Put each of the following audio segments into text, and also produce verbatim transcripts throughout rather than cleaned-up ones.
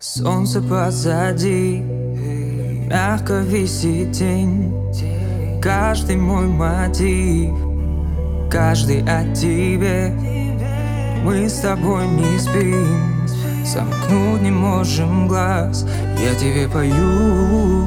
Солнце позади, мягко висит тень. Каждый мой мотив, каждый о тебе. Мы с тобой не спим, сомкнуть не можем глаз. Я тебе пою.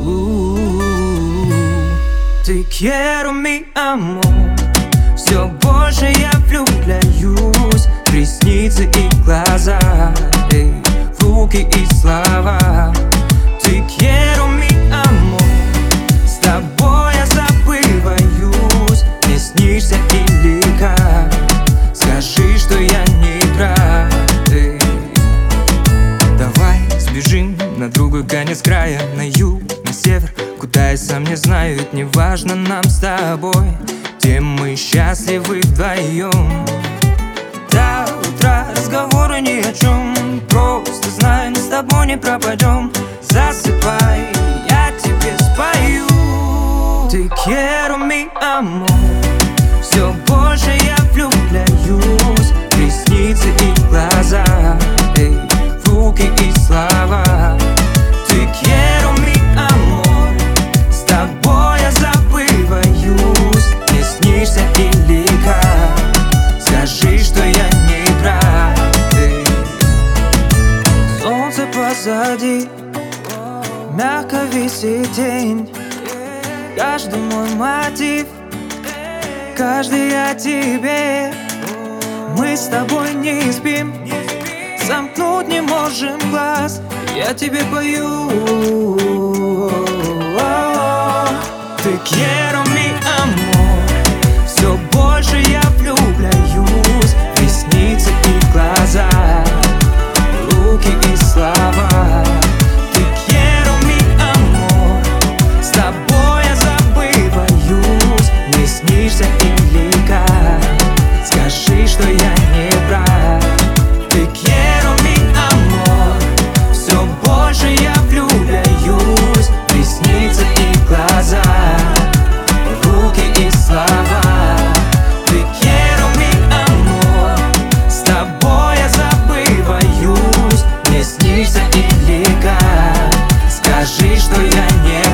Te quiero, mi amor. Все больше я влюбляюсь в ресницы и глаза, эй, в руки и слова. Te quiero, mi amor. С тобой я забываюсь. Мне снишься или как? Скажи, что я не прав, эй. Давай сбежим на другой конец края, на юг, на север, куда я сам не знаю, ведь не важно нам с тобой, где мы счастливы вдвоем. До утра разговоры ни о чем, просто знай, мы с тобой не пропадем. Засыпай, я тебе спою. Te quiero, mi amor. Все больше я влюбляюсь в ресницы и глаза, эй, в руки и слова. Te quiero, mi amor. С тобой я забываюсь. Мне снишься или как? Скажи, что я не прав, эй. Солнце позади, мягко висит тень. Каждый мой мотив, каждый о тебе. Мы с тобой не спим, сомкнуть не можем глаз. Я тебе пою. Te quiero, mi amor. Все больше я влюбляюсь в ресницы и глаза, руки и слова. Te quiero, mi amor. С тобой я забываюсь. Мне снишься или как? Скажи, что я не прав. Te quiero, mi amor. Все больше я влюбляюсь в ресницы и глаза, руки и слова. Te quiero, mi amor. С тобой я забываюсь. Мне снишься или как? Скажи, что я не